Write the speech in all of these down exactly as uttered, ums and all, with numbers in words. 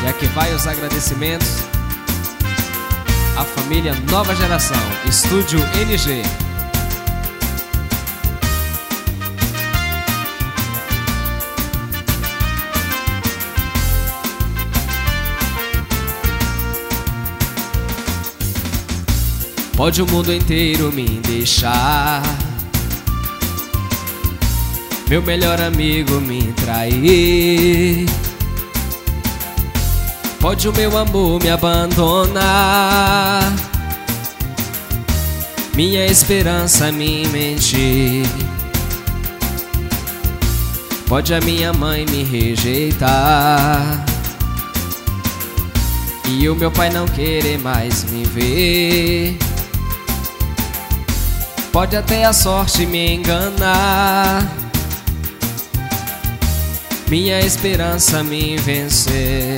E aqui vai os agradecimentos à família Nova Geração, Estúdio N G. Pode o mundo inteiro me deixar, meu melhor amigo me trair, pode o meu amor me abandonar, minha esperança me mentir, pode a minha mãe me rejeitar e o meu pai não querer mais me ver. Pode até a sorte me enganar, minha esperança me vencer.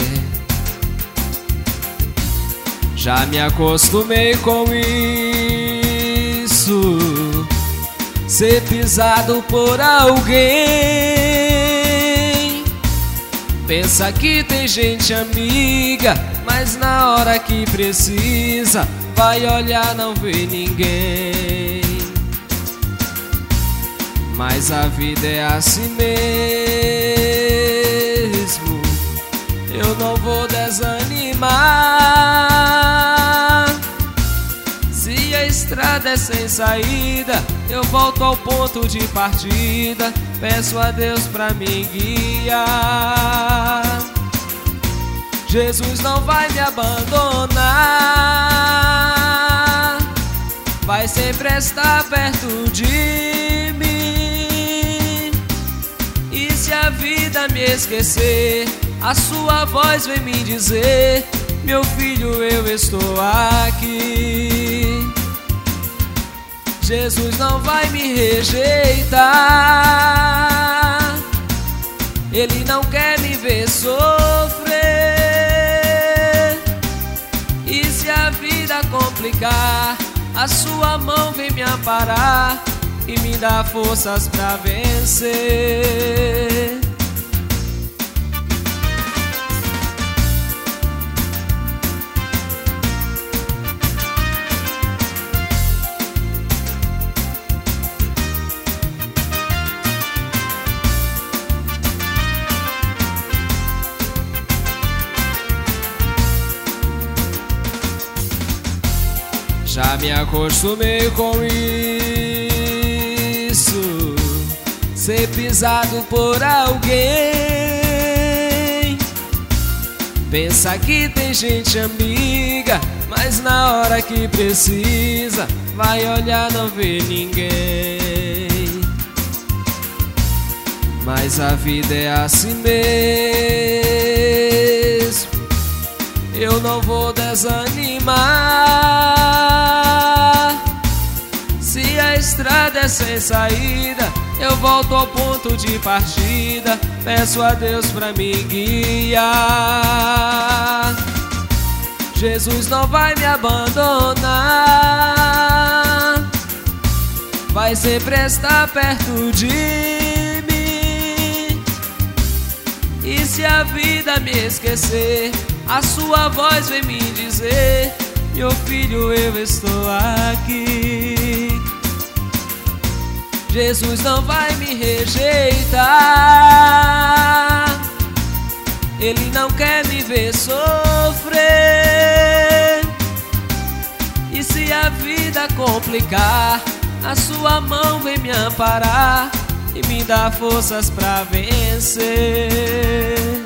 Já me acostumei com isso, ser pisado por alguém. Pensa que tem gente amiga, mas na hora que precisa vai olhar, não vê ninguém. Mas a vida é assim mesmo, eu não vou desanimar. Se a estrada é sem saída, eu volto ao ponto de partida, peço a Deus pra me guiar. Jesus não vai me abandonar, vai sempre estar perto de mim. E se a vida me esquecer, a sua voz vem me dizer: meu filho, eu estou aqui. Jesus não vai me rejeitar, Ele não quer me ver sofrer. E se a vida complicar, a sua mão vem me amparar e me dá forças pra vencer. Já me acostumei com isso, ser pisado por alguém. Pensa que tem gente amiga, mas na hora que precisa vai olhar, não vê ninguém. Mas a vida é assim mesmo, eu não vou desanimar. Se a estrada é sem saída, eu volto ao ponto de partida, peço a Deus pra me guiar. Jesus não vai me abandonar, vai sempre estar perto de mim. E se a vida me esquecer, a sua voz vem me dizer: meu filho, eu estou aqui. Jesus não vai me rejeitar, Ele não quer me ver sofrer. E se a vida complicar, a sua mão vem me amparar e me dá forças pra vencer.